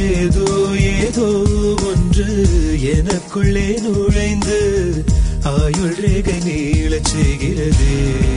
ஏதோ ஏதோ ஒன்று எனக்குள்ளே நுழைந்து ஆயுள் ரேகை நீளச் செய்கிறது.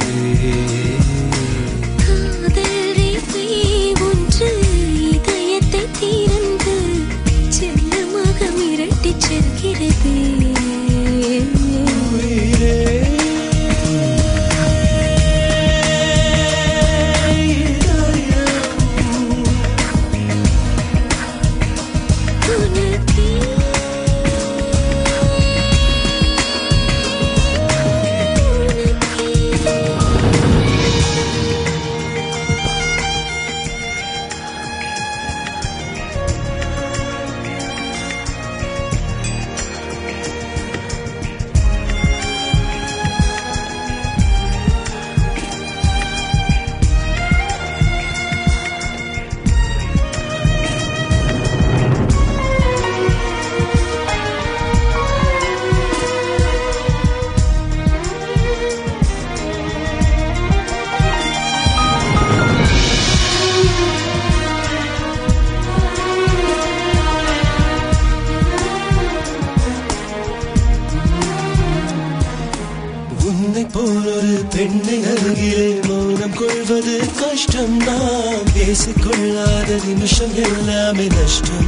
போலொரு பெண்ணை அருகிலே மௌனம் கொள்வது கஷ்டம். நான் பேசிக்கொள்ளாத நிமிஷம் எல்லாமே நஷ்டம்.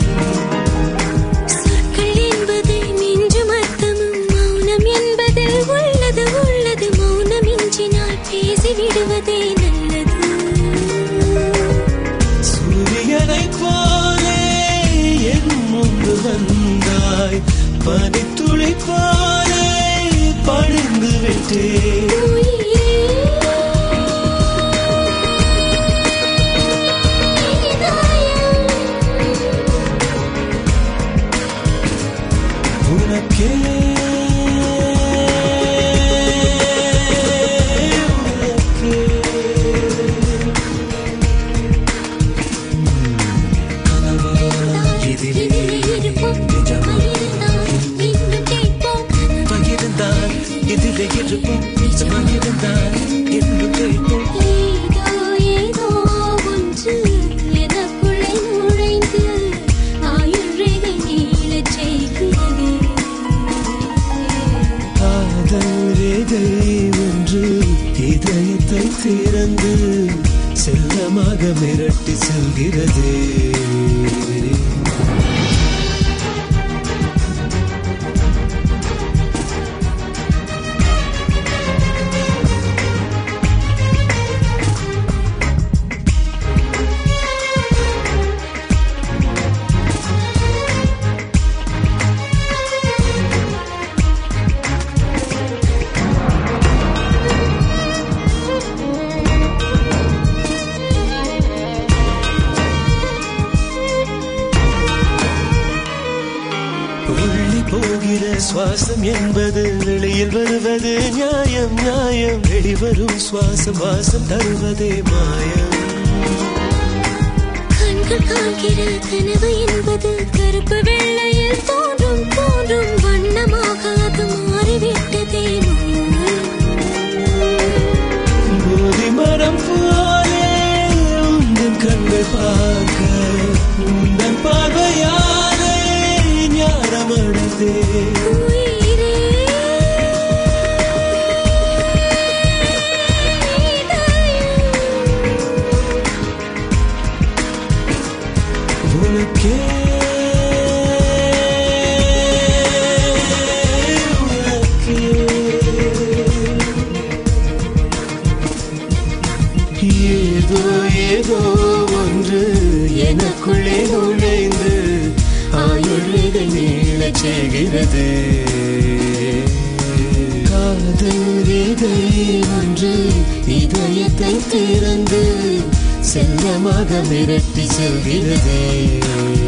சொற்கள் என்பது நெஞ்சும் அர்த்தமும் மௌனம் என்பதில் உள்ளது உள்ளது. மௌனம் இன்றினால் பேசிவிடுவதே நல்லது. சூரியனை போலே என் முன்பு வந்தாய், பனித்துளி போலே பழிந்து விட்டேன். உனக்கே இதயத்தை திறந்து செல்லமாக மிரட்டி செல்கிறது. போகிற சுவாசம் என்பது வெளியில் வருவது நியாயம் நியாயம். வெளிவரும் சுவாசம் வாசம் தருவதே மாயம். கண்கள் காண்கிற கனவு என்பது கருப்பு வெள்ளையில் தோன்றும் தோன்றும் வண்ணமாக அது மாறிவிட்டதே. போதி மரம் போலே உந்தன் கண்கள் பார்க்க உந்தன் பார்வையாலே ஞானம் அடைந்தே. உனக்கே ஏதோ ஏதோ ஒன்று எனக்குள்ளே நுழைந்து ஆயுள் நீளச் செய்கிறது. காதல் ரேகை ஒன்று இதயத்தை திறந்து செல்லமாக மிரட்டி செல்கிறது.